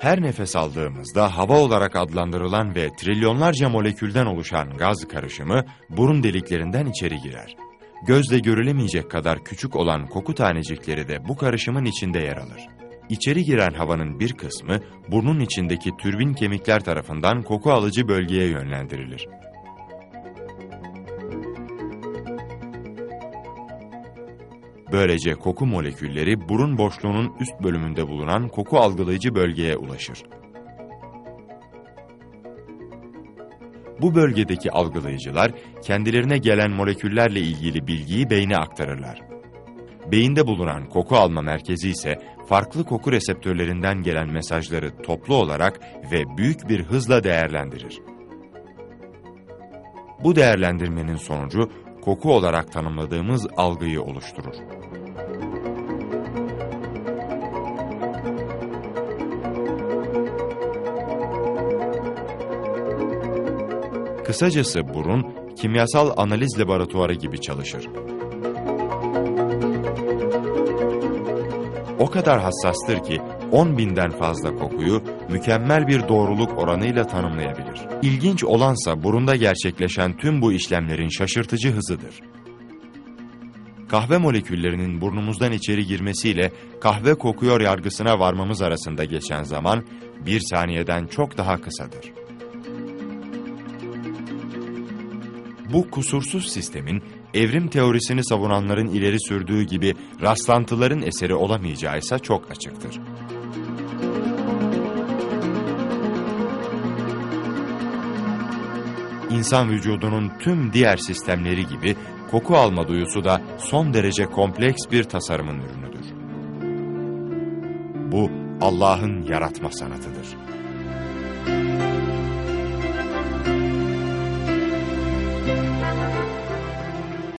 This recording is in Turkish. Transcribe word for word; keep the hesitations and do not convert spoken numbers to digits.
Her nefes aldığımızda hava olarak adlandırılan ve trilyonlarca molekülden oluşan gaz karışımı burun deliklerinden içeri girer. Gözle görülemeyecek kadar küçük olan koku tanecikleri de bu karışımın içinde yer alır. İçeri giren havanın bir kısmı burnun içindeki türbin kemikler tarafından koku alıcı bölgeye yönlendirilir. Böylece koku molekülleri burun boşluğunun üst bölümünde bulunan koku algılayıcı bölgeye ulaşır. Bu bölgedeki algılayıcılar kendilerine gelen moleküllerle ilgili bilgiyi beyne aktarırlar. Beyinde bulunan koku alma merkezi ise farklı koku reseptörlerinden gelen mesajları toplu olarak ve büyük bir hızla değerlendirir. Bu değerlendirmenin sonucu koku olarak tanımladığımız algıyı oluşturur. Kısacası burun, kimyasal analiz laboratuvarı gibi çalışır. O kadar hassastır ki on binden fazla kokuyu mükemmel bir doğruluk oranıyla tanımlayabilir. İlginç olansa burunda gerçekleşen tüm bu işlemlerin şaşırtıcı hızıdır. Kahve moleküllerinin burnumuzdan içeri girmesiyle kahve kokuyor yargısına varmamız arasında geçen zaman bir saniyeden çok daha kısadır. Bu kusursuz sistemin evrim teorisini savunanların ileri sürdüğü gibi rastlantıların eseri olamayacağı ise çok açıktır. İnsan vücudunun tüm diğer sistemleri gibi koku alma duyusu da son derece kompleks bir tasarımın ürünüdür. Bu Allah'ın yaratma sanatıdır.